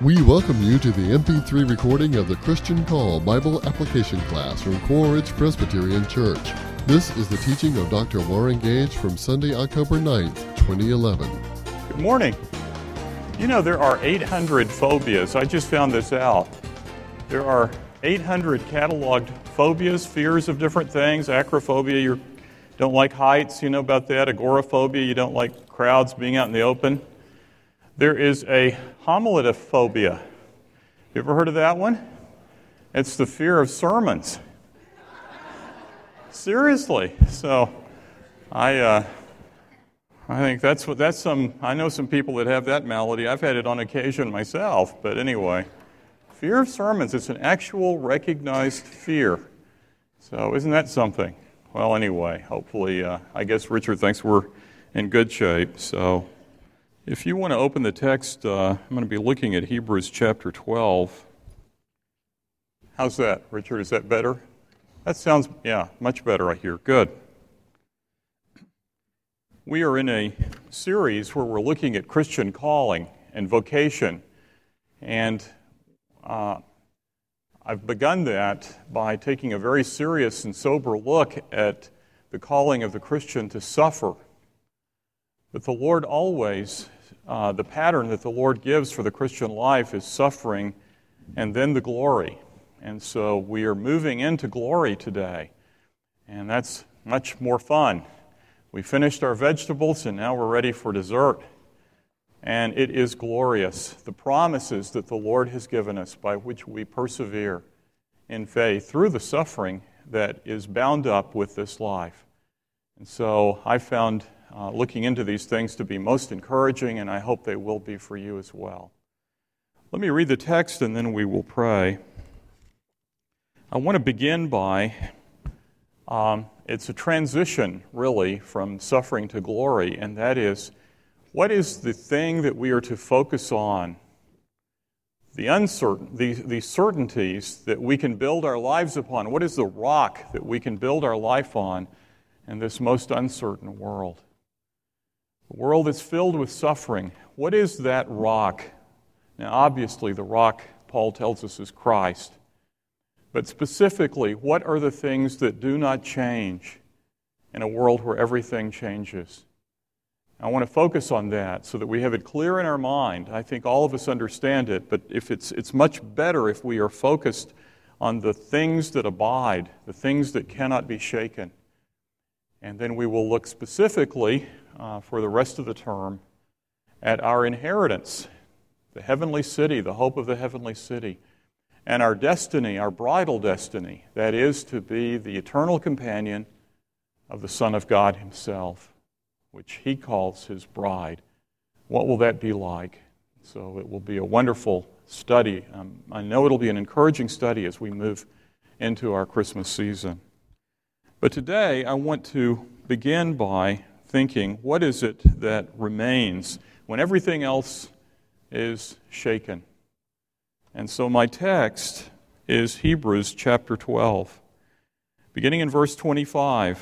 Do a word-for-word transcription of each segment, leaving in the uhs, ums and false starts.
We welcome you to the M P three recording of the Christian Call Bible Application Class from Coral Ridge Presbyterian Church. This is the teaching of Doctor Warren Gage from Sunday, October ninth, twenty eleven. Good morning. You know, there are eight hundred phobias. I just found this out. There are eight hundred cataloged phobias, fears of different things. Acrophobia, you don't like heights, you know about that. Agoraphobia, you don't like crowds being out in the open. There is a homiledophobia. You ever heard of that one? It's the fear of sermons. Seriously. So, I uh, I think that's what that's some. I know some people that have that malady. I've had it on occasion myself. But anyway, fear of sermons. It's an actual recognized fear. So, isn't that something? Well, anyway, hopefully, uh, I guess Richard thinks we're in good shape. So. If you want to open the text, uh, I'm going to be looking at Hebrews chapter twelve. How's that, Richard? Is that better? That sounds, yeah, much better, I hear. Good. We are in a series where we're looking at Christian calling and vocation. And uh, I've begun that by taking a very serious and sober look at the calling of the Christian to suffer. But the Lord always, uh, the pattern that the Lord gives for the Christian life is suffering and then the glory. And so we are moving into glory today. And that's much more fun. We finished our vegetables and now we're ready for dessert. And it is glorious. The promises that the Lord has given us by which we persevere in faith through the suffering that is bound up with this life. And so I found Uh, looking into these things to be most encouraging, and I hope they will be for you as well. Let me read the text and then we will pray. I want to begin by, um, it's a transition really from suffering to glory, and that is, what is the thing that we are to focus on? The uncertain, the, the certainties that we can build our lives upon. What is the rock that we can build our life on in this most uncertain world? A world that's filled with suffering. What is that rock? Now, obviously, the rock, Paul tells us, is Christ. But specifically, what are the things that do not change in a world where everything changes? I want to focus on that so that we have it clear in our mind. I think all of us understand it, but if it's it's much better if we are focused on the things that abide, the things that cannot be shaken. And then we will look specifically Uh, for the rest of the term at our inheritance, the heavenly city, the hope of the heavenly city, and our destiny, our bridal destiny, that is to be the eternal companion of the Son of God himself, which he calls his bride. What will that be like? So it will be a wonderful study. Um, I know it'll be an encouraging study as we move into our Christmas season. But today I want to begin by thinking, what is it that remains when everything else is shaken? And so my text is Hebrews chapter twelve, beginning in verse twenty-five.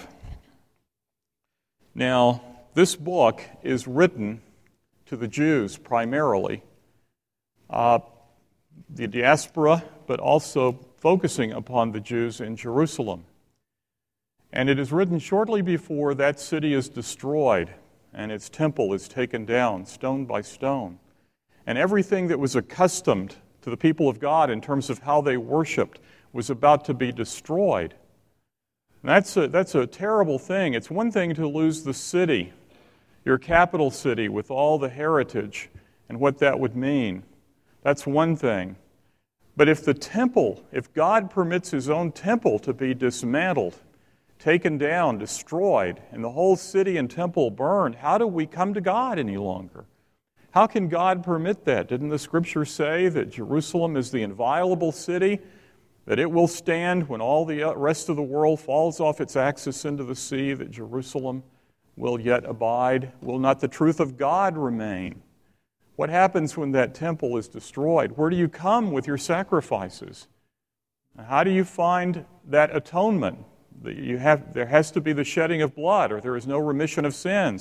Now, this book is written to the Jews primarily, uh, the diaspora, but also focusing upon the Jews in Jerusalem. And it is written shortly before that city is destroyed and its temple is taken down, stone by stone. And everything that was accustomed to the people of God in terms of how they worshiped was about to be destroyed. And that's a, that's a terrible thing. It's one thing to lose the city, your capital city, with all the heritage and what that would mean. That's one thing. But if the temple, if God permits his own temple to be dismantled, taken down, destroyed, and the whole city and temple burned, how do we come to God any longer? How can God permit that? Didn't the Scripture say that Jerusalem is the inviolable city, that it will stand when all the rest of the world falls off its axis into the sea, that Jerusalem will yet abide? Will not the truth of God remain? What happens when that temple is destroyed? Where do you come with your sacrifices? How do you find that atonement? You have, there has to be the shedding of blood, or there is no remission of sins.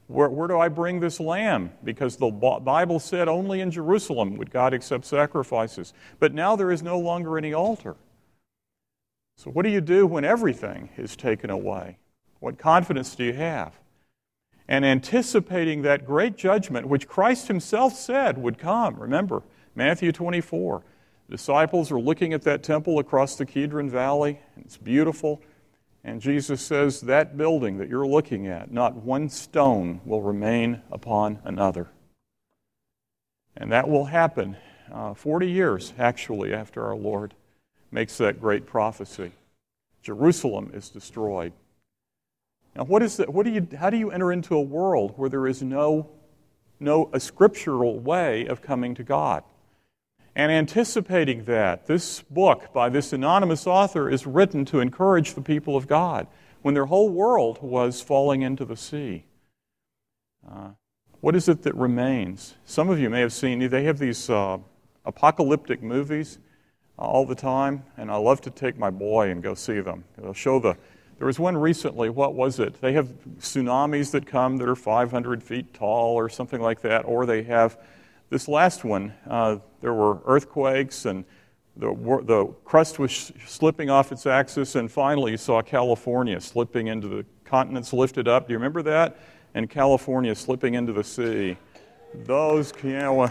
Where, where do I bring this lamb? Because the Bible said only in Jerusalem would God accept sacrifices. But now there is no longer any altar. So what do you do when everything is taken away? What confidence do you have? And anticipating that great judgment, which Christ himself said would come. Remember, Matthew twenty-four. The disciples are looking at that temple across the Kidron Valley, and it's beautiful. And Jesus says, that building that you're looking at, not one stone will remain upon another. And that will happen uh, forty years, actually, after our Lord makes that great prophecy. Jerusalem is destroyed. Now, what is that? What do you? How do you enter into a world where there is no, no a scriptural way of coming to God? And anticipating that, this book by this anonymous author is written to encourage the people of God when their whole world was falling into the sea. Uh, what is it that remains? Some of you may have seen, they have these uh, apocalyptic movies uh, all the time, and I love to take my boy and go see them. They'll show the, there was one recently, what was it? They have tsunamis that come that are five hundred feet tall or something like that, or they have this last one, uh, there were earthquakes and the, the crust was slipping off its axis, and finally you saw California slipping into the continents lifted up. Do you remember that? And California slipping into the sea. Those, you know,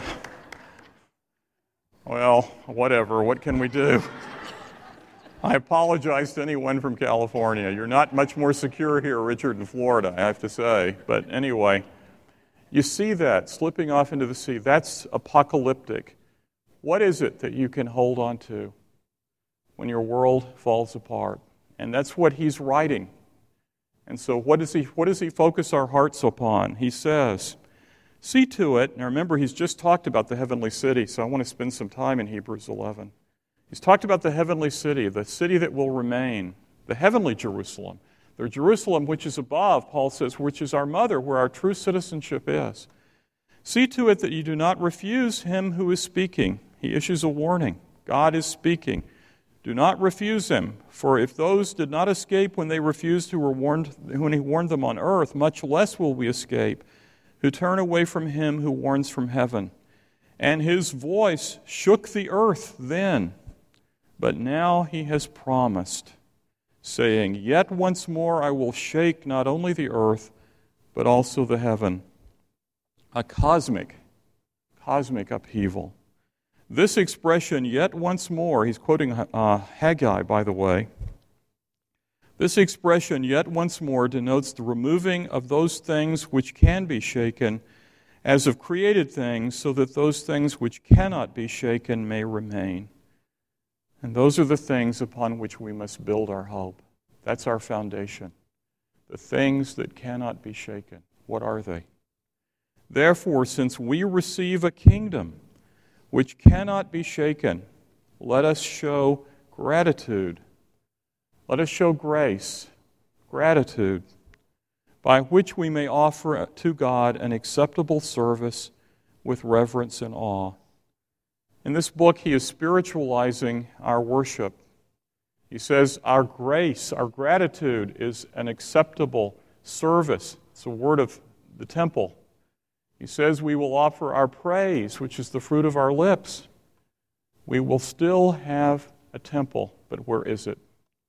well, whatever, what can we do? I apologize to anyone from California. You're not much more secure here, Richard, in Florida, I have to say. But anyway, you see that slipping off into the sea. That's apocalyptic. What is it that you can hold on to when your world falls apart? And that's what he's writing. And so what does he, what does he focus our hearts upon? He says, see to it, now remember he's just talked about the heavenly city, so I want to spend some time in Hebrews eleven. He's talked about the heavenly city, the city that will remain, the heavenly Jerusalem. The Jerusalem which is above, Paul says, which is our mother, where our true citizenship is. See to it that you do not refuse him who is speaking. He issues a warning. God is speaking. Do not refuse him, for if those did not escape when they refused who were warned, when he warned them on earth, much less will we escape, who turn away from him who warns from heaven. And his voice shook the earth then, but now he has promised, saying, yet once more I will shake not only the earth, but also the heaven. A cosmic, cosmic upheaval. This expression, yet once more, he's quoting uh, Haggai, by the way. This expression, yet once more, denotes the removing of those things which can be shaken as of created things, so that those things which cannot be shaken may remain. And those are the things upon which we must build our hope. That's our foundation. The things that cannot be shaken. What are they? Therefore, since we receive a kingdom which cannot be shaken, let us show gratitude. Let us show grace, gratitude, by which we may offer to God an acceptable service with reverence and awe. In this book, he is spiritualizing our worship. He says our grace, our gratitude is an acceptable service. It's a word of the temple. He says we will offer our praise, which is the fruit of our lips. We will still have a temple, but where is it?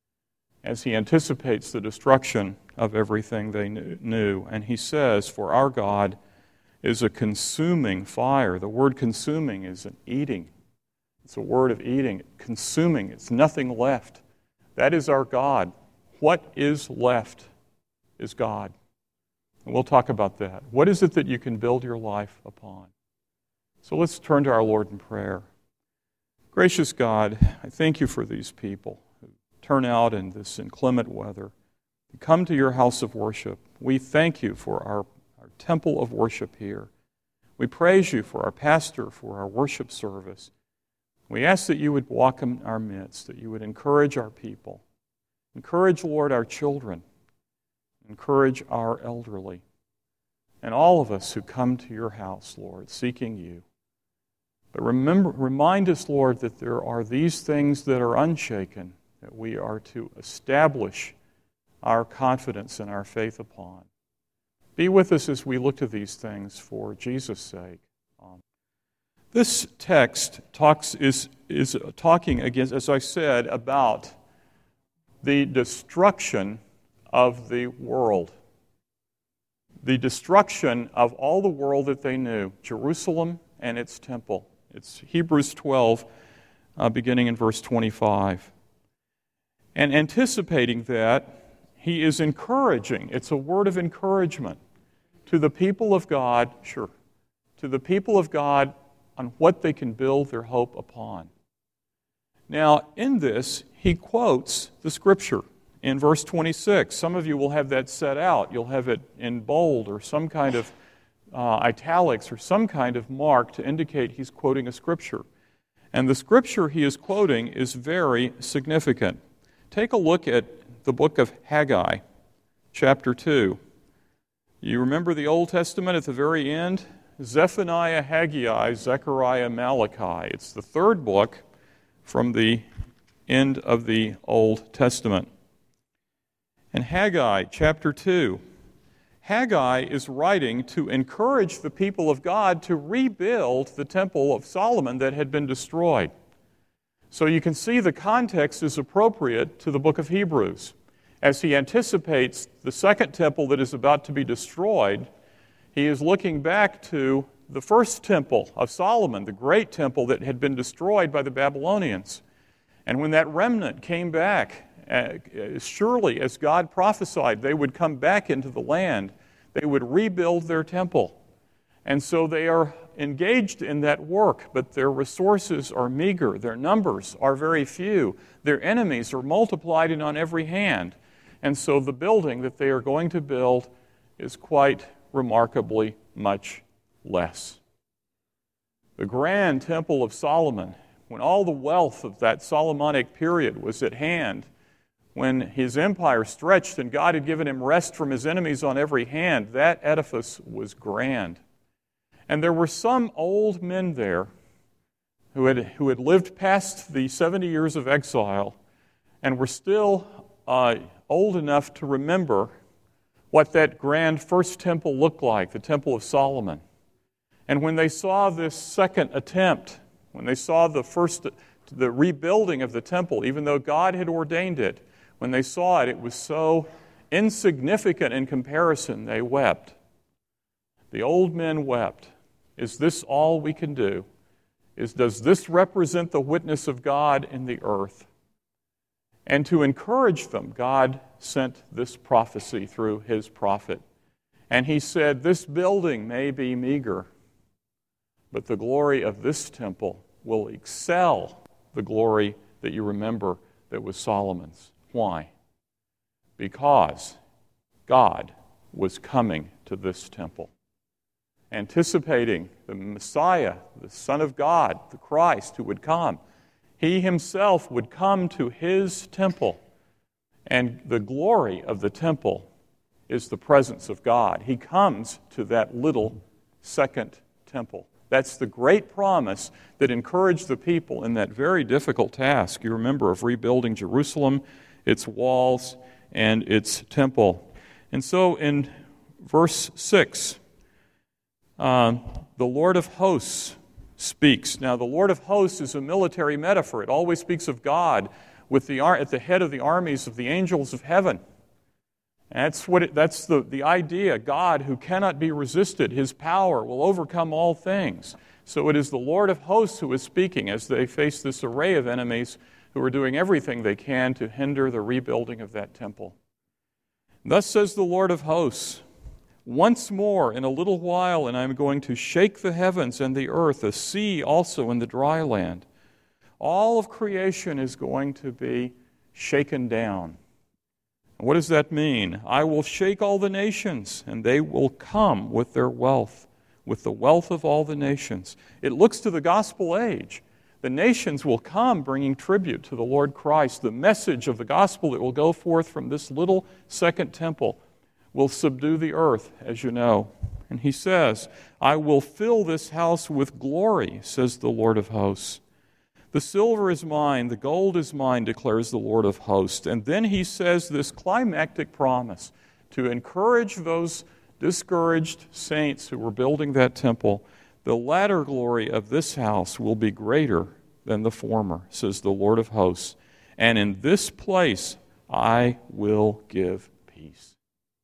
As he anticipates the destruction of everything they knew. And he says, for our God is a consuming fire. The word consuming is an eating. It's a word of eating, consuming. It's nothing left. That is our God. What is left is God. And we'll talk about that. What is it that you can build your life upon? So let's turn to our Lord in prayer. Gracious God, I thank you for these people who turn out in this inclement weather to come to your house of worship. We thank you for our, our temple of worship here. We praise you for our pastor, for our worship service. We ask that you would walk in our midst, that you would encourage our people. Encourage, Lord, our children. Encourage our elderly. And all of us who come to your house, Lord, seeking you. But remember, remind us, Lord, that there are these things that are unshaken, that we are to establish our confidence and our faith upon. Be with us as we look to these things for Jesus' sake. Um, this text talks is, is talking, again, as I said, about the destruction of the world. The destruction of all the world that they knew, Jerusalem and its temple. It's Hebrews twelve, uh, beginning in verse twenty-five. And anticipating that, he is encouraging, it's a word of encouragement to the people of God, sure, to the people of God on what they can build their hope upon. Now, in this, he quotes the Scripture in verse twenty-six. Some of you will have that set out. You'll have it in bold or some kind of uh, italics or some kind of mark to indicate he's quoting a Scripture. And the Scripture he is quoting is very significant. Take a look at the book of Haggai, chapter two. You remember the Old Testament at the very end? Zephaniah, Haggai, Zechariah, Malachi. It's the third book from the end of the Old Testament. In Haggai, chapter two, Haggai is writing to encourage the people of God to rebuild the temple of Solomon that had been destroyed. So you can see the context is appropriate to the book of Hebrews. As he anticipates the second temple that is about to be destroyed, he is looking back to the first temple of Solomon, the great temple that had been destroyed by the Babylonians. And when that remnant came back, uh, surely as God prophesied, they would come back into the land. They would rebuild their temple. And so they are engaged in that work, but their resources are meager. Their numbers are very few. Their enemies are multiplied and on every hand. And so the building that they are going to build is quite remarkably much less. The grand temple of Solomon, when all the wealth of that Solomonic period was at hand, when his empire stretched and God had given him rest from his enemies on every hand, that edifice was grand. And there were some old men there who had, who had lived past the seventy years of exile and were still uh, old enough to remember what that grand first temple looked like, the Temple of Solomon. And when they saw this second attempt, when they saw the first, the rebuilding of the temple, even though God had ordained it, when they saw it, it was so insignificant in comparison, they wept. The old men wept. Is this all we can do? Is, does this represent the witness of God in the earth? And to encourage them, God sent this prophecy through his prophet. And he said, this building may be meager, but the glory of this temple will excel the glory that you remember that was Solomon's. Why? Because God was coming to this temple. Anticipating the Messiah, the Son of God, the Christ who would come. He himself would come to his temple, and the glory of the temple is the presence of God. He comes to that little second temple. That's the great promise that encouraged the people in that very difficult task, you remember, of rebuilding Jerusalem, its walls, and its temple. And so in verse six, Uh, the Lord of hosts speaks. Now, the Lord of hosts is a military metaphor. It always speaks of God with the ar- at the head of the armies of the angels of heaven. That's what. It, that's the, the idea. God, who cannot be resisted, his power will overcome all things. So it is the Lord of hosts who is speaking as they face this array of enemies who are doing everything they can to hinder the rebuilding of that temple. Thus says the Lord of hosts, once more in a little while, and I am going to shake the heavens and the earth, the sea also and the dry land. All of creation is going to be shaken down. What does that mean? I will shake all the nations, and they will come with their wealth, with the wealth of all the nations. It looks to the gospel age. The nations will come bringing tribute to the Lord Christ. The message of the gospel that will go forth from this little second temple will subdue the earth, as you know. And he says, I will fill this house with glory, says the Lord of hosts. The silver is mine, the gold is mine, declares the Lord of hosts. And then he says this climactic promise to encourage those discouraged saints who were building that temple, the latter glory of this house will be greater than the former, says the Lord of hosts. And in this place I will give peace.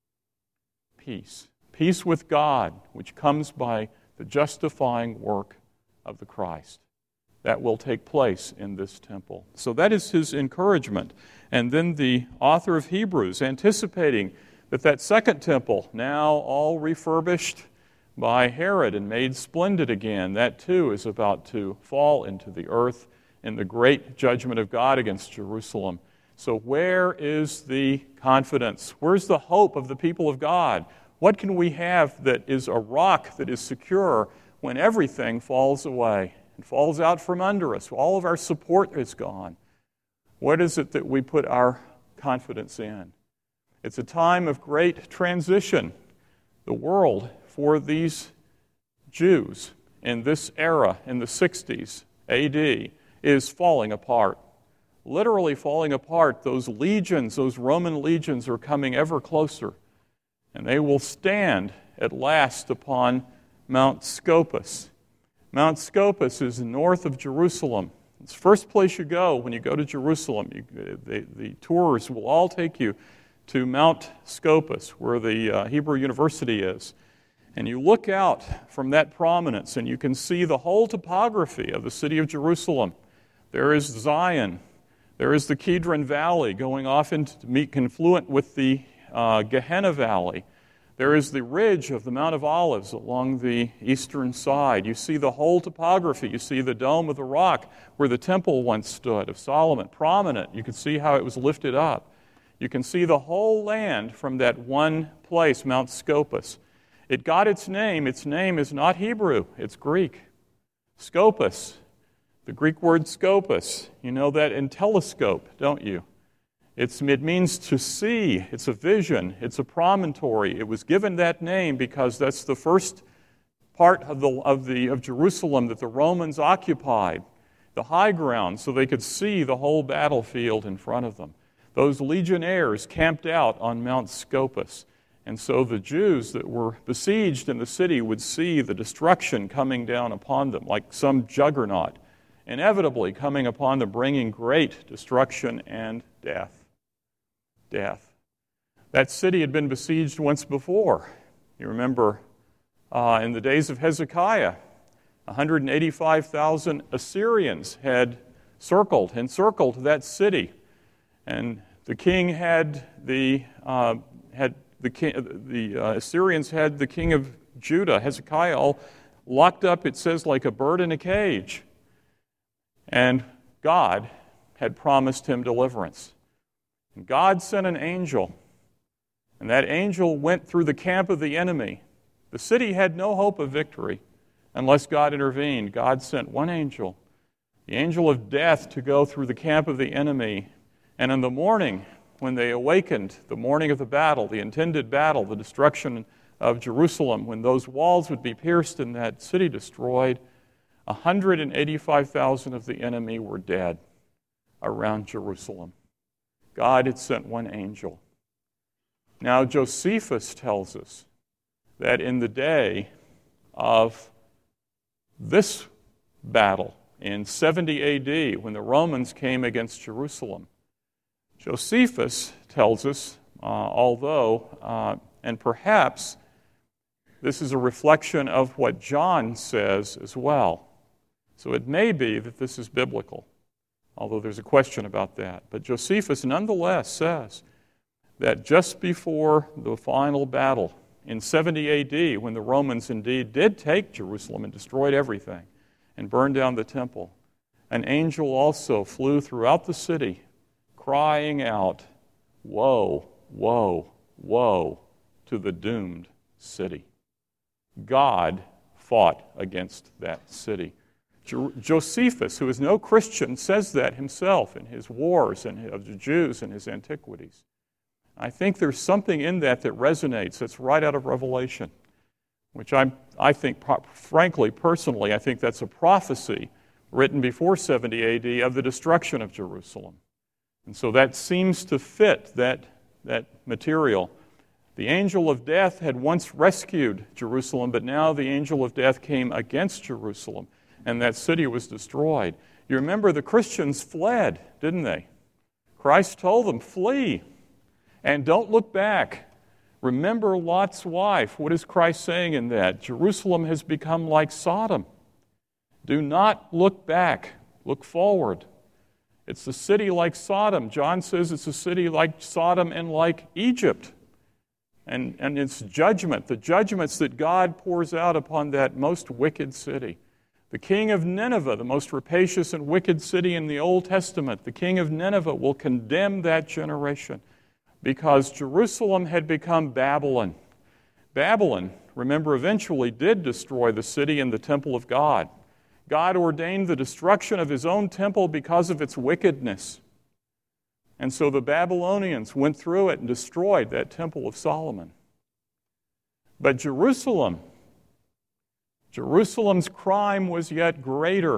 Peace. Peace with God, which comes by the justifying work of the Christ. That will take place in this temple. So that is his encouragement. And then the author of Hebrews, anticipating that that second temple, now all refurbished by Herod and made splendid again, that too is about to fall into the earth in the great judgment of God against Jerusalem. So where is the confidence? Where's the hope of the people of God? What can we have that is a rock that is secure when everything falls away and falls out from under us? All of our support is gone. What is it that we put our confidence in? It's a time of great transition. The world for these Jews in this era, in the sixties A D, is falling apart. Literally falling apart. Those legions, those Roman legions are coming ever closer. And they will stand at last upon Mount Scopus. Mount Scopus is north of Jerusalem. It's the first place you go when you go to Jerusalem. You, the, the tours will all take you to Mount Scopus, where the uh, Hebrew University is. And you look out from that prominence, and you can see the whole topography of the city of Jerusalem. There is Zion. There is the Kidron Valley going off into to meet confluent with the uh, Gehenna Valley. There is the ridge of the Mount of Olives along the eastern side. You see the whole topography. You see the dome of the rock where the temple once stood of Solomon, prominent. You can see how it was lifted up. You can see the whole land from that one place, Mount Scopus. It got its name. Its name is not Hebrew. It's Greek. Scopus. The Greek word scopus. You know that in telescope, don't you? It's, it means to see. It's a vision. It's a promontory. It was given that name because that's the first part of, the, of, the, of Jerusalem that the Romans occupied, the high ground, so they could see the whole battlefield in front of them. Those legionnaires camped out on Mount Scopus. And so the Jews that were besieged in the city would see the destruction coming down upon them like some juggernaut, inevitably coming upon them, bringing great destruction and death. Death. That city had been besieged once before. You remember uh, in the days of Hezekiah, one hundred eighty-five thousand Assyrians had circled, encircled that city. And the king had the, uh, had the, king, the uh, Assyrians had the king of Judah, Hezekiah, all locked up, it says, like a bird in a cage. And God had promised him deliverance. And God sent an angel, and that angel went through the camp of the enemy. The city had no hope of victory unless God intervened. God sent one angel, the angel of death, to go through the camp of the enemy. And in the morning, when they awakened, the morning of the battle, the intended battle, the destruction of Jerusalem, when those walls would be pierced and that city destroyed, one hundred eighty-five thousand of the enemy were dead around Jerusalem. God had sent one angel. Now Josephus tells us that in the day of this battle, in seventy A D, when the Romans came against Jerusalem, Josephus tells us, uh, although, uh, and perhaps this is a reflection of what John says as well. So it may be that this is biblical, although there's a question about that. But Josephus nonetheless says that just before the final battle in seventy A D, when the Romans indeed did take Jerusalem and destroyed everything and burned down the temple, an angel also flew throughout the city, crying out, "Woe, woe, woe to the doomed city." God fought against that city. Josephus, who is no Christian, says that himself in his wars and of the Jews and his antiquities. I think there's something in that that resonates. That's right out of Revelation, which I I think, frankly, personally, I think that's a prophecy written before seventy A D of the destruction of Jerusalem. And so that seems to fit that, that material The angel of death had once rescued Jerusalem, but now the angel of death came against Jerusalem, and that city was destroyed. You remember the Christians fled, didn't they? Christ told them, flee, and don't look back. Remember Lot's wife. What is Christ saying in that? Jerusalem has become like Sodom. Do not look back. Look forward. It's a city like Sodom. John says it's a city like Sodom and like Egypt. And, and its judgment, the judgments that God pours out upon that most wicked city. The king of Nineveh, the most rapacious and wicked city in the Old Testament, the king of Nineveh will condemn that generation because Jerusalem had become Babylon. Babylon, remember, eventually did destroy the city and the temple of God. God ordained the destruction of his own temple because of its wickedness. And so the Babylonians went through it and destroyed that temple of Solomon. But Jerusalem, Jerusalem's crime was yet greater.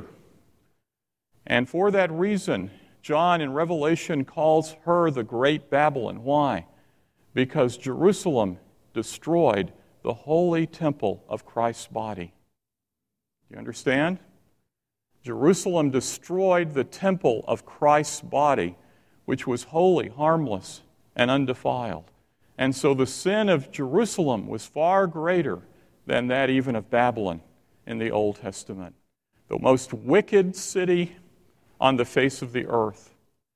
And for that reason, John in Revelation calls her the Great Babylon. Why? Because Jerusalem destroyed the holy temple of Christ's body. Do you understand? Jerusalem destroyed the temple of Christ's body, which was holy, harmless, and undefiled. And so the sin of Jerusalem was far greater than that even of Babylon in the Old Testament. The most wicked city on the face of the earth.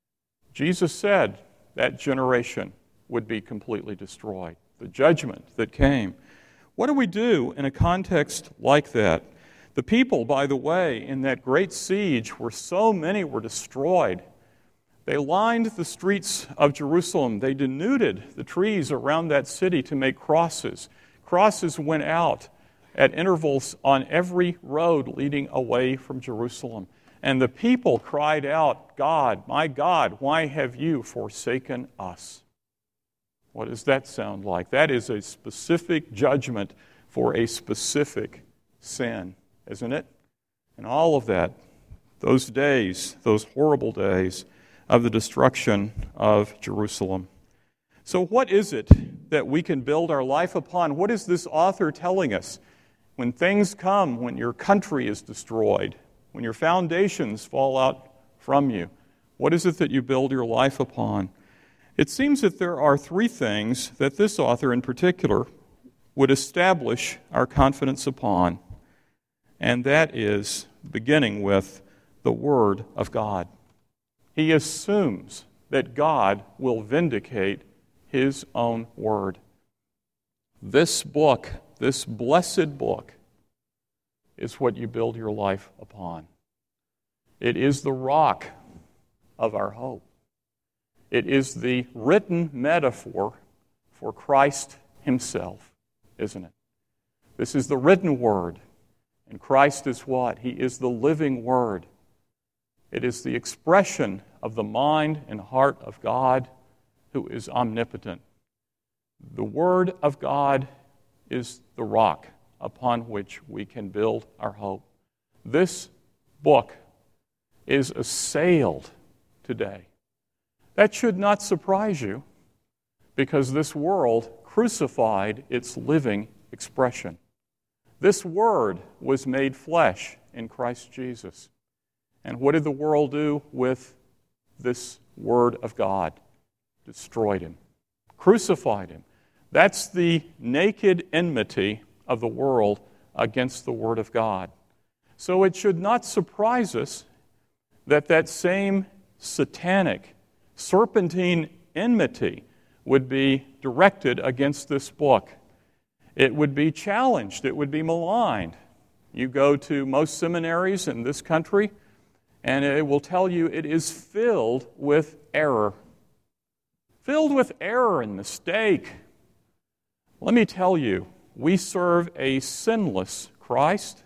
Jesus said that generation would be completely destroyed. The judgment that came. What do we do in a context like that? The people, by the way, in that great siege where so many were destroyed, they lined the streets of Jerusalem. They denuded the trees around that city to make crosses. Crosses went out at intervals on every road leading away from Jerusalem. And the people cried out, God, my God, why have you forsaken us? What does that sound like? That is a specific judgment for a specific sin, isn't it? And all of that, those days, those horrible days of the destruction of Jerusalem. So what is it that we can build our life upon? What is this author telling us? When things come, when your country is destroyed, when your foundations fall out from you, what is it that you build your life upon? It seems that there are three things that this author in particular would establish our confidence upon, and that is beginning with the Word of God. He assumes that God will vindicate His own Word. This book, this blessed book, is what you build your life upon. It is the rock of our hope. It is the written metaphor for Christ Himself, isn't it? This is the written Word. And Christ is what? He is the living Word. It is the expression of the mind and heart of God who is omnipotent. The Word of God is the rock upon which we can build our hope. This book is assailed today. That should not surprise you, because this world crucified its living expression. This Word was made flesh in Christ Jesus. And what did the world do with this Word of God? Destroyed Him, crucified Him. That's the naked enmity of the world against the Word of God. So it should not surprise us that that same satanic, serpentine enmity would be directed against this book. It would be challenged. It would be maligned. You go to most seminaries in this country, and it will tell you it is filled with error. Filled with error and mistake. Let me tell you, we serve a sinless Christ,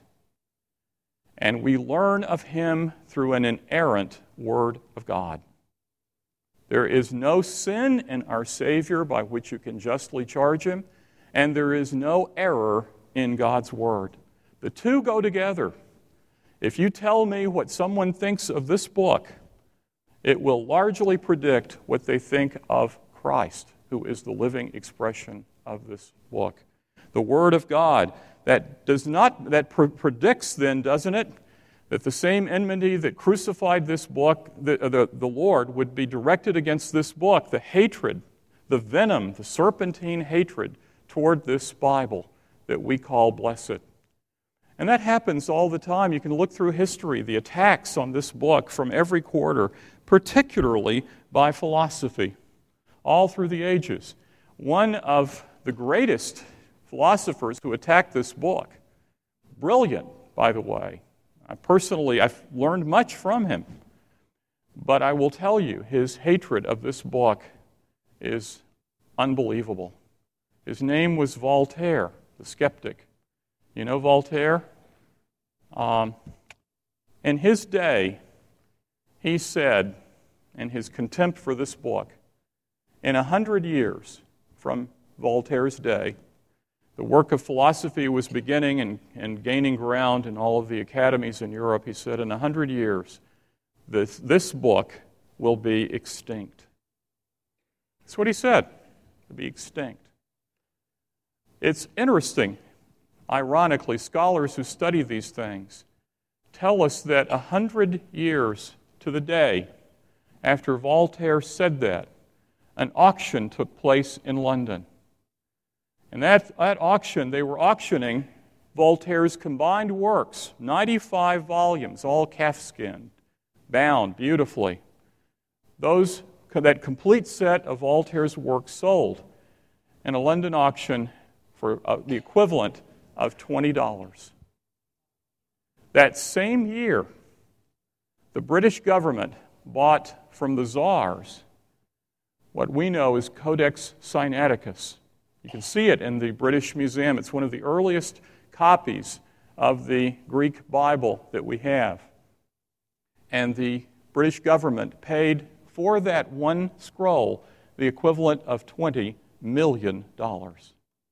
and we learn of Him through an inerrant Word of God. There is no sin in our Savior by which you can justly charge Him, and there is no error in God's Word. The two go together. If you tell me what someone thinks of this book, it will largely predict what they think of Christ, who is the living expression of this book. The Word of God. That does not, that pre- predicts then, doesn't it, that the same enmity that crucified this book, the, the, the Lord, would be directed against this book, the hatred, the venom, the serpentine hatred toward this Bible that we call blessed. And that happens all the time. You can look through history, the attacks on this book from every quarter, particularly by philosophy, all through the ages. One of the greatest philosophers who attacked this book, brilliant, by the way. I personally, I've learned much from him. But I will tell you, his hatred of this book is unbelievable. His name was Voltaire, the skeptic. You know Voltaire? Um, in his day, he said, in his contempt for this book, in a hundred years from Voltaire's day, the work of philosophy was beginning and, and gaining ground in all of the academies in Europe. He said, in a hundred years, this, this book will be extinct. That's what he said, to be extinct. It's interesting. Ironically, scholars who study these things tell us that a hundred years to the day after Voltaire said that, an auction took place in London. And that, at auction, they were auctioning Voltaire's combined works, ninety-five volumes, all calfskin, bound beautifully. Those, that complete set of Voltaire's works sold in a London auction for uh, the equivalent of twenty dollars. That same year, the British government bought from the czars what we know as Codex Sinaiticus. You can see it in the British Museum. It's one of the earliest copies of the Greek Bible that we have. And the British government paid for that one scroll the equivalent of twenty million dollars.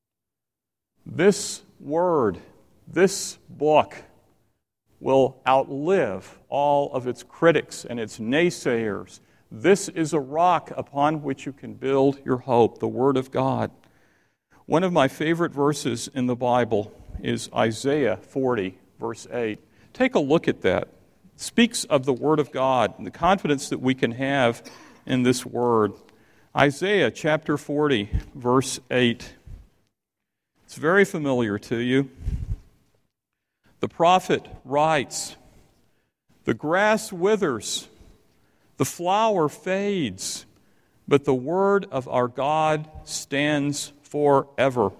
This word, this book, will outlive all of its critics and its naysayers. This is a rock upon which you can build your hope, the Word of God. One of my favorite verses in the Bible is Isaiah forty, verse eight. Take a look at that. It speaks of the Word of God and the confidence that we can have in this Word. Isaiah chapter forty, verse eight. It's very familiar to you. The prophet writes, "The grass withers, the flower fades, but the word of our God stands forever."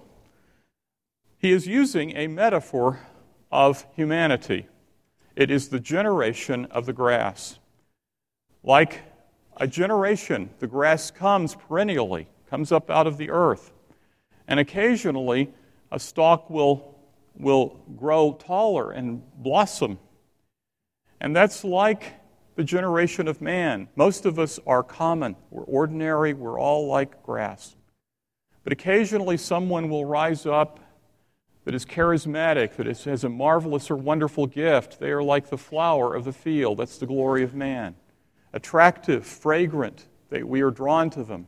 He is using a metaphor of humanity. It is the generation of the grass. Like a generation, the grass comes perennially, comes up out of the earth. And occasionally, a stalk will, will grow taller and blossom. And that's like the generation of man. Most of us are common. We're ordinary. We're all like grass. But occasionally someone will rise up that is charismatic, that is, has a marvelous or wonderful gift. They are like the flower of the field. That's the glory of man. Attractive, fragrant. They, we are drawn to them.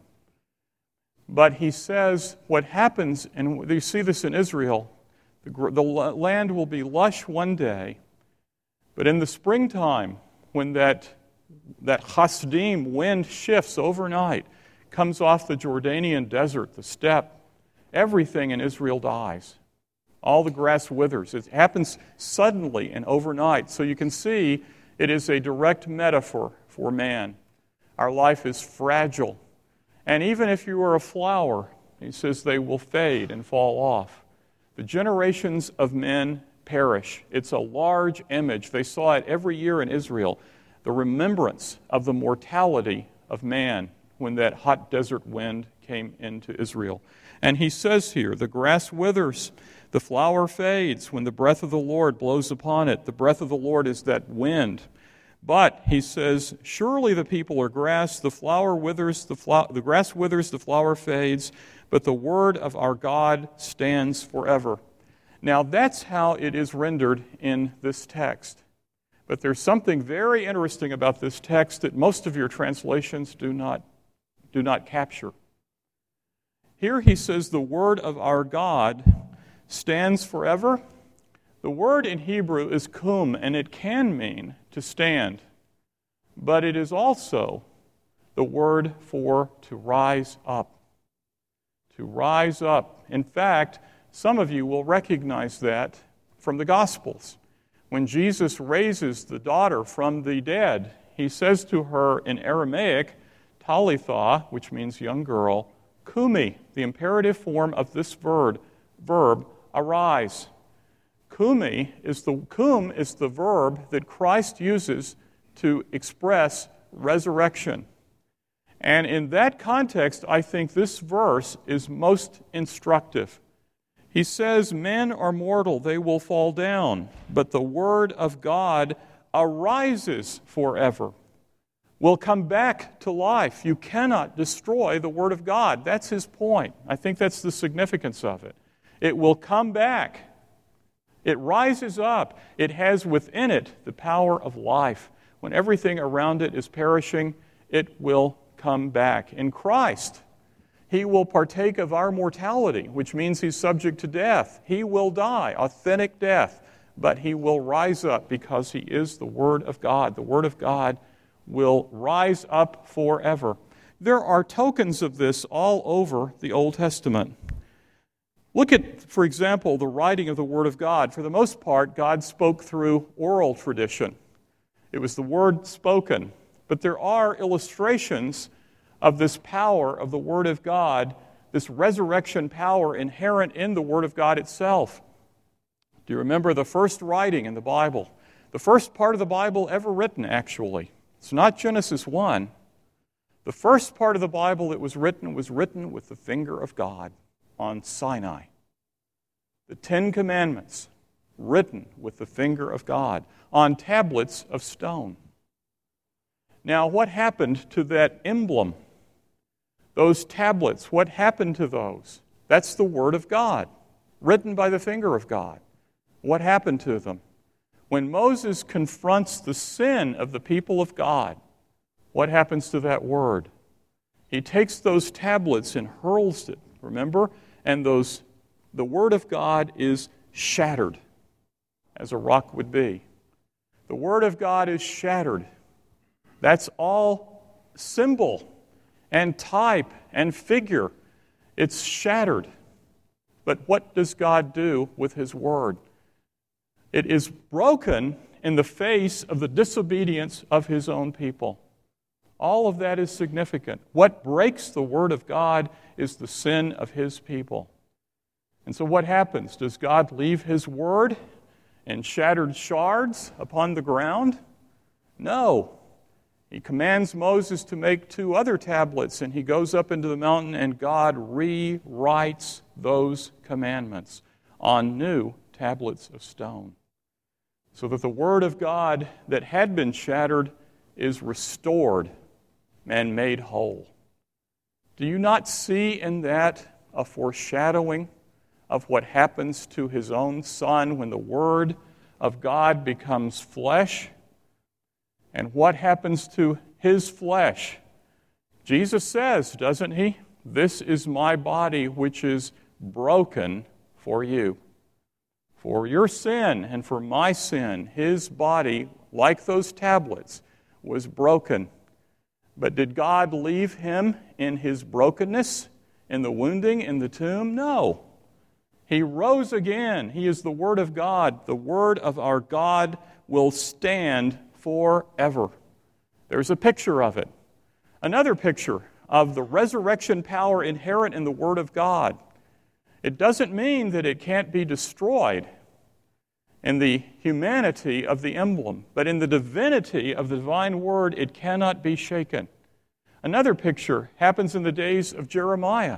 But he says what happens, and you see this in Israel, the, the land will be lush one day, but in the springtime, when that, that Hasidim wind shifts overnight, comes off the Jordanian desert, the steppe, everything in Israel dies. All the grass withers. It happens suddenly and overnight. So you can see it is a direct metaphor for man. Our life is fragile. And even if you are a flower, he says they will fade and fall off. The generations of men perish. It's a large image. They saw it every year in Israel, the remembrance of the mortality of man when that hot desert wind came into Israel. And he says here, the grass withers, the flower fades when the breath of the Lord blows upon it. The breath of the Lord is that wind. But, he says, surely the people are grass, the flower withers, the, flo- the grass withers, the flower fades, but the word of our God stands forever. Now, that's how it is rendered in this text. But there's something very interesting about this text that most of your translations do not, do not capture. Here he says the word of our God stands forever. The word in Hebrew is kum, and it can mean to stand, but it is also the word for to rise up. To rise up. In fact, some of you will recognize that from the Gospels. When Jesus raises the daughter from the dead, he says to her in Aramaic, Talitha, which means young girl, kumi, the imperative form of this verb, verb arise. Kumi is the kum is the verb that Christ uses to express resurrection. And in that context, I think this verse is most instructive. He says, men are mortal, they will fall down, but the word of God arises forever, will come back to life. You cannot destroy the word of God. That's his point. I think that's the significance of it. It will come back. It rises up. It has within it the power of life. When everything around it is perishing, it will come back. In Christ, he will partake of our mortality, which means he's subject to death. He will die, authentic death, but he will rise up because he is the Word of God. The Word of God will rise up forever. There are tokens of this all over the Old Testament. Look at, for example, the writing of the Word of God. For the most part, God spoke through oral tradition. It was the Word spoken. But there are illustrations of this power of the Word of God, this resurrection power inherent in the Word of God itself. Do you remember the first writing in the Bible? The first part of the Bible ever written, actually. It's not Genesis one. The first part of the Bible that was written was written with the finger of God on Sinai. The Ten Commandments, written with the finger of God on tablets of stone. Now, what happened to that emblem? Those tablets, what happened to those? That's the Word of God, written by the finger of God. What happened to them? When Moses confronts the sin of the people of God, what happens to that Word? He takes those tablets and hurls it, remember? And those, the Word of God is shattered, as a rock would be. The Word of God is shattered. That's all symbol and type and figure. It's shattered. But what does God do with His Word? It is broken in the face of the disobedience of His own people. All of that is significant. What breaks the Word of God is the sin of His people. And so what happens? Does God leave His Word in shattered shards upon the ground? No. He commands Moses to make two other tablets, and he goes up into the mountain, and God rewrites those commandments on new tablets of stone, so that the Word of God that had been shattered is restored and made whole. Do you not see in that a foreshadowing of what happens to His own Son when the Word of God becomes flesh? And what happens to His flesh? Jesus says, doesn't He? This is my body which is broken for you. For your sin and for my sin, His body, like those tablets, was broken. But did God leave Him in His brokenness, in the wounding, in the tomb? No. He rose again. He is the Word of God. The Word of our God will stand forever. There's a picture of it. Another picture of the resurrection power inherent in the Word of God. It doesn't mean that it can't be destroyed in the humanity of the emblem, but in the divinity of the divine Word, it cannot be shaken. Another picture happens in the days of Jeremiah.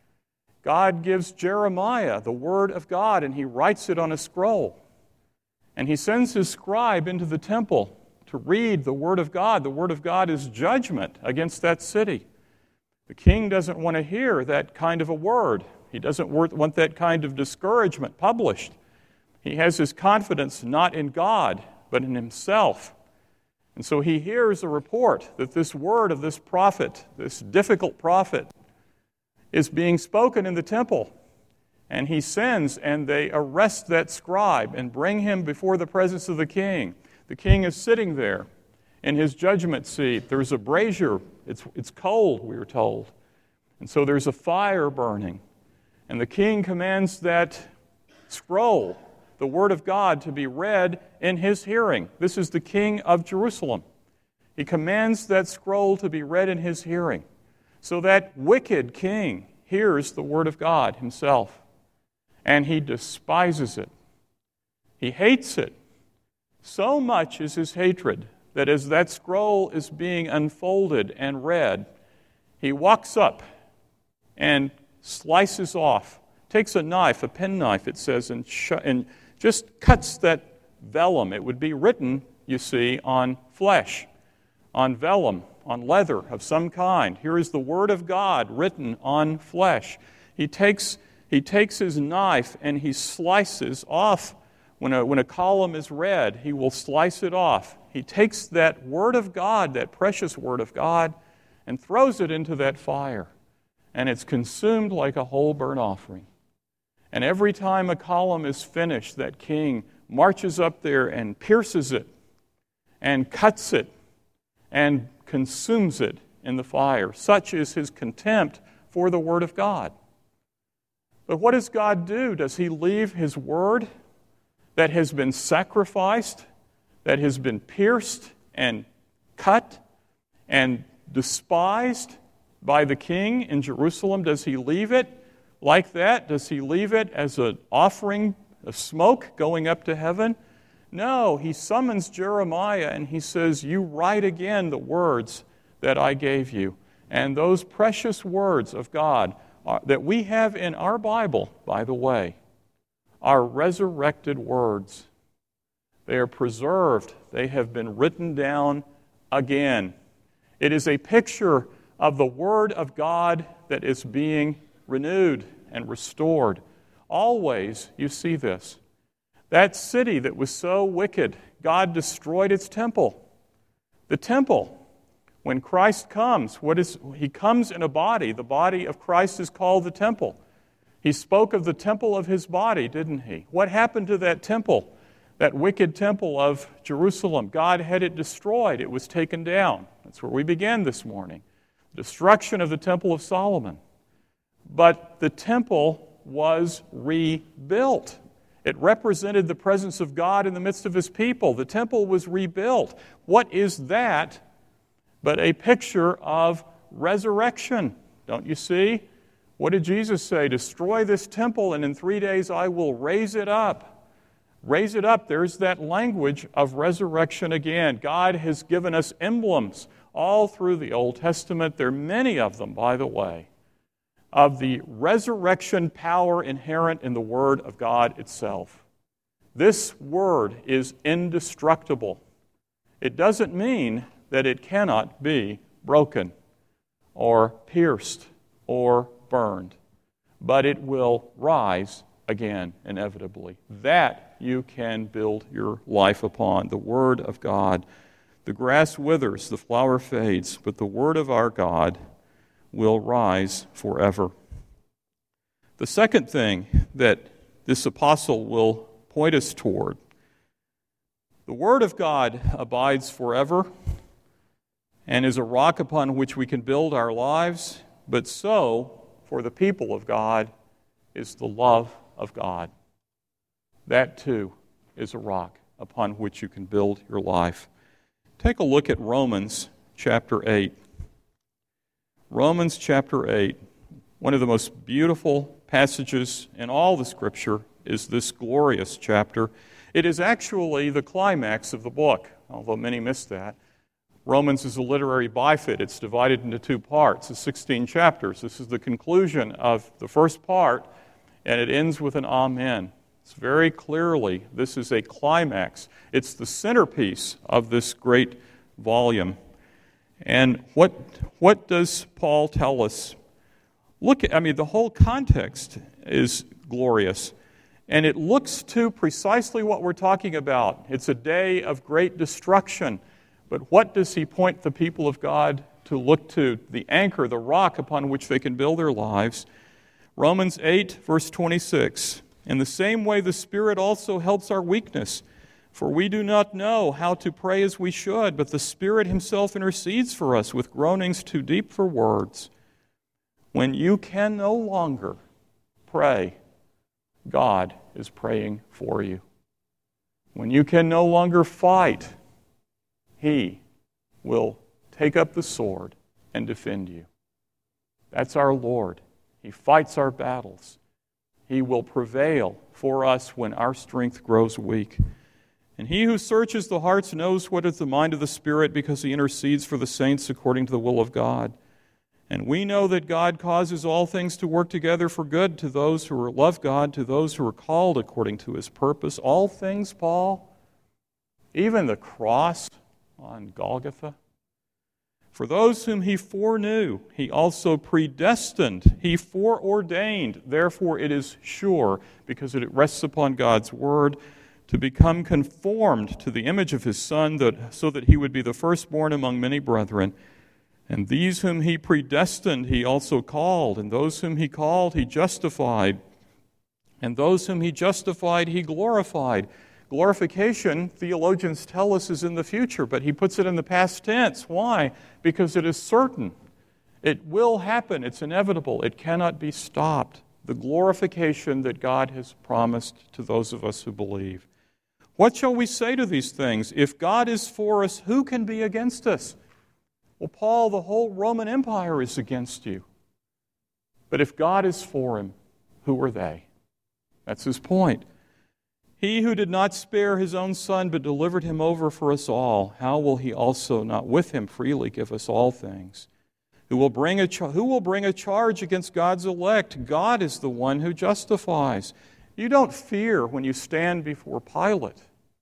God gives Jeremiah the Word of God, and he writes it on a scroll. And he sends his scribe into the temple to read the Word of God. The Word of God is judgment against that city. The king doesn't want to hear that kind of a word. He doesn't want that kind of discouragement published. He has his confidence not in God, but in himself. And so he hears a report that this word of this prophet, this difficult prophet, is being spoken in the temple. And he sends, and they arrest that scribe and bring him before the presence of the king. The king is sitting there in his judgment seat. There's a brazier. It's, it's cold, we are told. And so there's a fire burning. And the king commands that scroll, the Word of God, to be read in his hearing. This is the king of Jerusalem. He commands that scroll to be read in his hearing. So that wicked king hears the Word of God himself. And he despises it. He hates it. So much is his hatred that as that scroll is being unfolded and read, he walks up and slices off, takes a knife, a penknife, it says, and, sh- and just cuts that vellum. It would be written, you see, on flesh, on vellum, on leather of some kind. Here is the Word of God written on flesh. He takes He takes his knife and he slices off. When a, when a column is read, he will slice it off. He takes that Word of God, that precious Word of God, and throws it into that fire. And it's consumed like a whole burnt offering. And every time a column is finished, that king marches up there and pierces it and cuts it and consumes it in the fire. Such is his contempt for the Word of God. But what does God do? Does he leave his word that has been sacrificed, that has been pierced and cut and despised by the king in Jerusalem? Does he leave it like that? Does he leave it as an offering of smoke going up to heaven? No, he summons Jeremiah and he says, you write again the words that I gave you. And those precious words of God that we have in our Bible, by the way, are resurrected words. They are preserved. They have been written down again. It is a picture of the Word of God that is being renewed and restored. Always you see this. That city that was so wicked, God destroyed its temple. The temple. When Christ comes, what is he comes in a body. The body of Christ is called the temple. He spoke of the temple of his body, didn't he? What happened to that temple, that wicked temple of Jerusalem? God had it destroyed. It was taken down. That's where we began this morning. Destruction of the temple of Solomon. But the temple was rebuilt. It represented the presence of God in the midst of his people. The temple was rebuilt. What is that but a picture of resurrection? Don't you see? What did Jesus say? Destroy this temple, and in three days I will raise it up. Raise it up. There's that language of resurrection again. God has given us emblems all through the Old Testament. There are many of them, by the way, of the resurrection power inherent in the Word of God itself. This Word is indestructible. It doesn't mean that it cannot be broken or pierced or burned, but it will rise again inevitably. That you can build your life upon, the Word of God. The grass withers, the flower fades, but the Word of our God will rise forever. The second thing that this apostle will point us toward, the Word of God abides forever and is a rock upon which we can build our lives, but so, for the people of God, is the love of God. That, too, is a rock upon which you can build your life. Take a look at Romans chapter eight. Romans chapter eight, one of the most beautiful passages in all the Scripture is this glorious chapter. It is actually the climax of the book, although many miss that. Romans is a literary bifid. It's divided into two parts, it's sixteen chapters. This is the conclusion of the first part, and it ends with an amen. It's very clearly, this is a climax. It's the centerpiece of this great volume. And what, what does Paul tell us? Look, I mean, the whole context is glorious. And it looks to precisely what we're talking about. It's a day of great destruction. But what does he point the people of God to look to the anchor, the rock upon which they can build their lives. Romans eight, verse twenty-six, in the same way the Spirit also helps our weakness, for we do not know how to pray as we should, but the Spirit Himself intercedes for us with groanings too deep for words. When you can no longer pray, God is praying for you. When you can no longer fight, He will take up the sword and defend you. That's our Lord. He fights our battles. He will prevail for us when our strength grows weak. And He who searches the hearts knows what is the mind of the Spirit, because He intercedes for the saints according to the will of God. And we know that God causes all things to work together for good to those who love God, to those who are called according to His purpose. All things, Paul, even the cross on Golgotha. For those whom He foreknew, He also predestined. He foreordained. Therefore it is sure, because it rests upon God's word, to become conformed to the image of His Son, that, so that He would be the firstborn among many brethren. And these whom He predestined, He also called. And those whom He called, He justified. And those whom He justified, He glorified. Glorification, theologians tell us, is in the future, but He puts it in the past tense. Why? Because it is certain. It will happen. It's inevitable. It cannot be stopped. The glorification that God has promised to those of us who believe. What shall we say to these things? If God is for us, who can be against us? Well, Paul, the whole Roman Empire is against you. But if God is for him, who are they? That's his point. He who did not spare His own Son, but delivered Him over for us all, how will He also not with Him freely give us all things? Who will bring a, who will bring a charge against God's elect? God is the one who justifies. You don't fear when you stand before Pilate,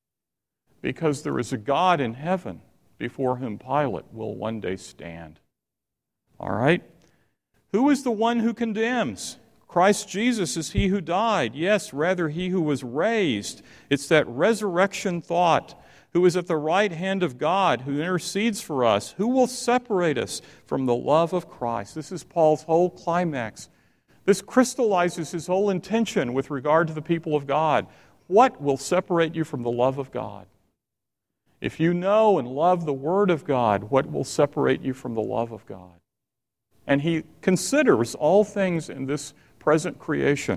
because there is a God in heaven before whom Pilate will one day stand. All right? Who is the one who condemns? Christ Jesus is He who died. Yes, rather He who was raised. It's that resurrection thought. Who is at the right hand of God, who intercedes for us. Who will separate us from the love of Christ? This is Paul's whole climax. This crystallizes his whole intention with regard to the people of God. What will separate you from the love of God? If you know and love the Word of God, what will separate you from the love of God? And he considers all things in this present creation.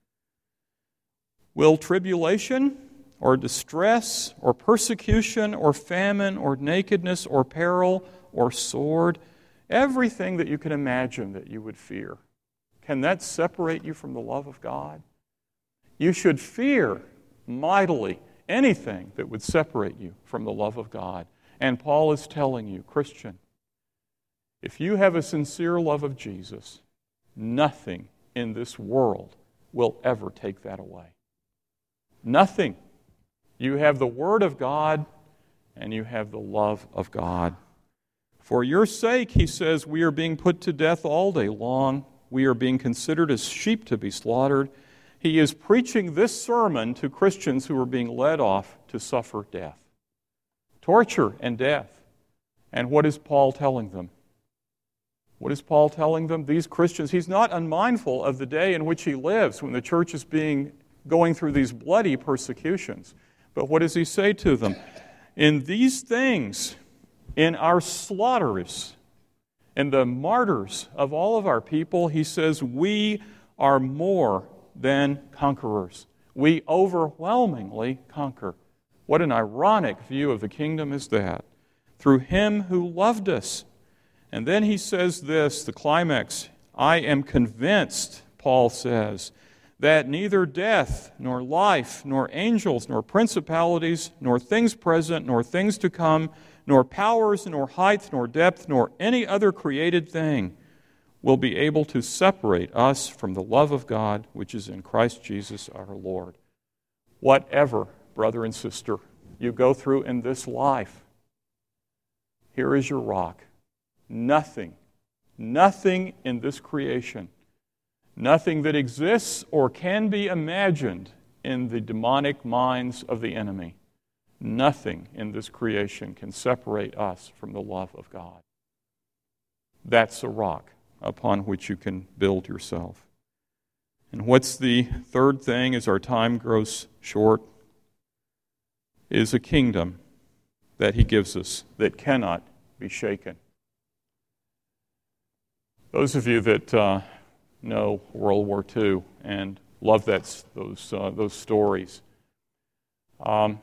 Will tribulation or distress or persecution or famine or nakedness or peril or sword, everything that you can imagine that you would fear, can that separate you from the love of God? You should fear mightily anything that would separate you from the love of God. And Paul is telling you, Christian, if you have a sincere love of Jesus, nothing in this world will ever take that away. Nothing. You have the Word of God and you have the love of God. For your sake, he says, we are being put to death all day long. We are being considered as sheep to be slaughtered. He is preaching this sermon to Christians who are being led off to suffer death. Torture and death. And what is Paul telling them? What is Paul telling them? These Christians, he's not unmindful of the day in which he lives when the church is being going through these bloody persecutions. But what does he say to them? In these things, in our slaughters, in the martyrs of all of our people, he says, we are more than conquerors. We overwhelmingly conquer. What an ironic view of the kingdom is that. Through him who loved us. And then he says this, the climax, I am convinced, Paul says, that neither death, nor life, nor angels, nor principalities, nor things present, nor things to come, nor powers, nor height, nor depth, nor any other created thing will be able to separate us from the love of God which is in Christ Jesus our Lord. Whatever, brother and sister, you go through in this life, here is your rock. Nothing, nothing in this creation, nothing that exists or can be imagined in the demonic minds of the enemy, nothing in this creation can separate us from the love of God. that's a rock upon which you can build yourself. And what's the third thing as our time grows short? Is a kingdom that he gives us that cannot be shaken. Those of you that uh, know World War Two and love that, those, uh, those stories, um,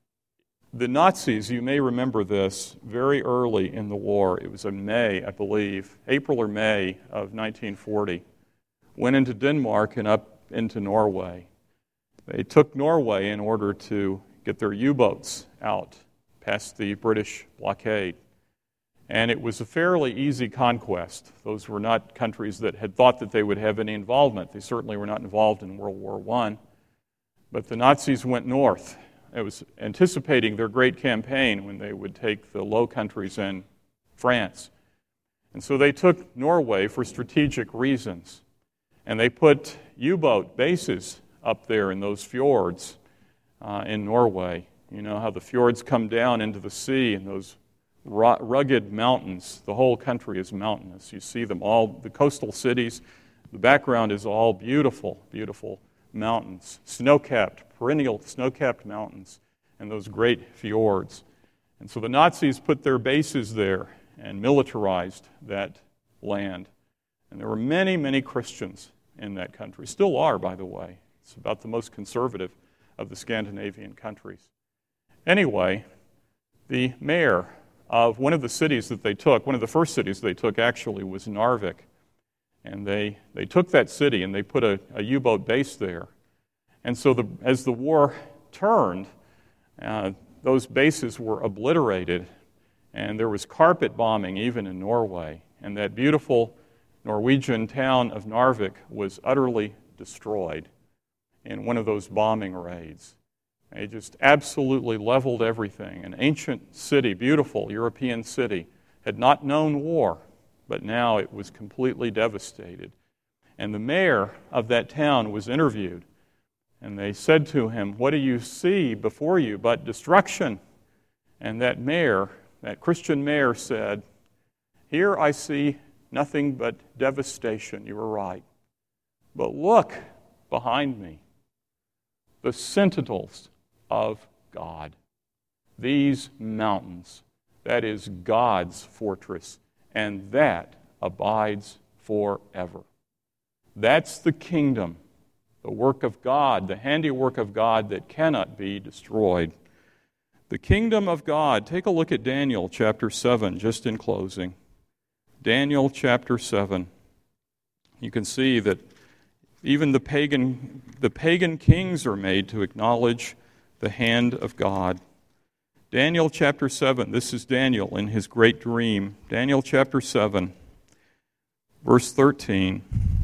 the Nazis, you may remember this, very early in the war, it was in May, I believe, April or May of nineteen forty, went into Denmark and up into Norway. They took Norway in order to get their U-boats out past the British blockade. And it was a fairly easy conquest. Those were not countries that had thought that they would have any involvement. They certainly were not involved in World War One. But the Nazis went north. It was anticipating their great campaign when they would take the Low Countries and France. And so they took Norway for strategic reasons. And they put U-boat bases up there in those fjords uh, in Norway. You know how the fjords come down into the sea and those rugged mountains. The whole country is mountainous. You see them all, the coastal cities. The background is all beautiful, beautiful mountains, snow-capped, perennial snow-capped mountains, and those great fjords. And so the Nazis put their bases there and militarized that land. And there were many, many Christians in that country. Still are, by the way. It's about the most conservative of the Scandinavian countries. Anyway, the mayor of one of the cities that they took, one of the first cities they took actually was Narvik. And they, they took that city and they put a, a U-boat base there. And so the, as the war turned, uh, those bases were obliterated. And there was carpet bombing even in Norway. And that beautiful Norwegian town of Narvik was utterly destroyed in one of those bombing raids. They just absolutely leveled everything. An ancient city, beautiful European city, had not known war, but now it was completely devastated. And the mayor of that town was interviewed, and they said to him, "What do you see before you but destruction?" And that mayor, that Christian mayor said, "Here I see nothing but devastation." You were right. But look behind me, the sentinels of God. These mountains, that is God's fortress, and that abides forever. That's the kingdom, the work of God, the handiwork of God that cannot be destroyed. The kingdom of God. Take a look at Daniel chapter seven, just in closing. Daniel chapter seven. You can see that even the pagan, the pagan kings are made to acknowledge the hand of God. Daniel chapter seven. This is Daniel in his great dream. Daniel chapter seven, verse thirteen.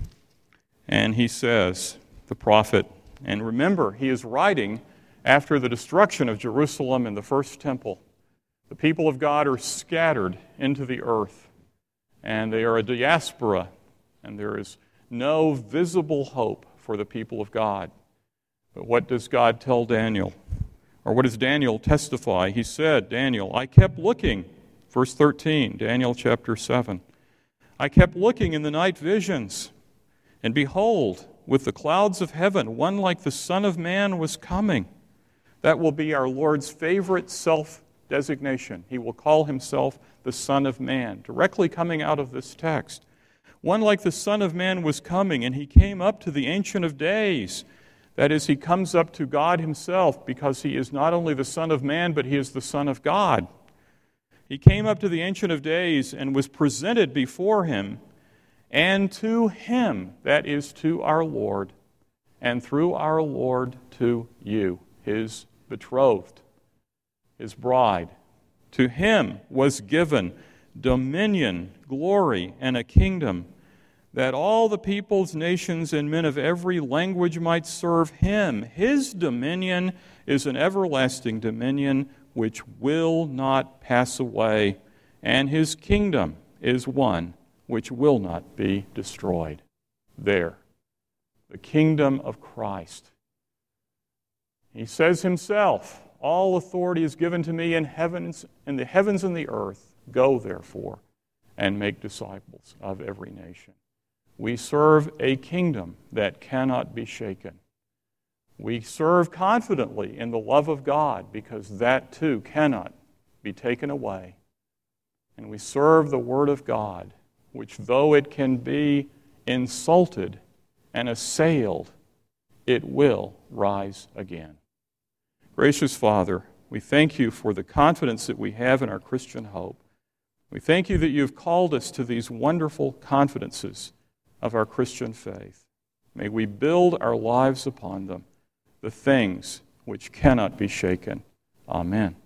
And he says, the prophet, and remember, he is writing after the destruction of Jerusalem and the first temple. The people of God are scattered into the earth, and they are a diaspora, and there is no visible hope for the people of God. But what does God tell Daniel? Or what does Daniel testify? He said, Daniel, I kept looking, verse thirteen, Daniel chapter seven. I kept looking in the night visions, and behold, with the clouds of heaven, one like the Son of Man was coming. That will be our Lord's favorite self-designation. He will call himself the Son of Man, directly coming out of this text. One like the Son of Man was coming, and he came up to the Ancient of Days. That is, he comes up to God himself because he is not only the Son of Man, but he is the Son of God. He came up to the Ancient of Days and was presented before him, and to him, that is, to our Lord, and through our Lord to you, his betrothed, his bride. To him was given dominion, glory, and a kingdom, that all the peoples, nations, and men of every language might serve him. His dominion is an everlasting dominion which will not pass away, and his kingdom is one which will not be destroyed. There, the kingdom of Christ. He says himself, all authority is given to me in heavens, in the heavens and the earth. Go, therefore, and make disciples of every nation. We serve a kingdom that cannot be shaken. We serve confidently in the love of God because that too cannot be taken away. And we serve the Word of God, which though it can be insulted and assailed, it will rise again. Gracious Father, we thank you for the confidence that we have in our Christian hope. We thank you that you've called us to these wonderful confidences of our Christian faith. May we build our lives upon them, the things which cannot be shaken. Amen.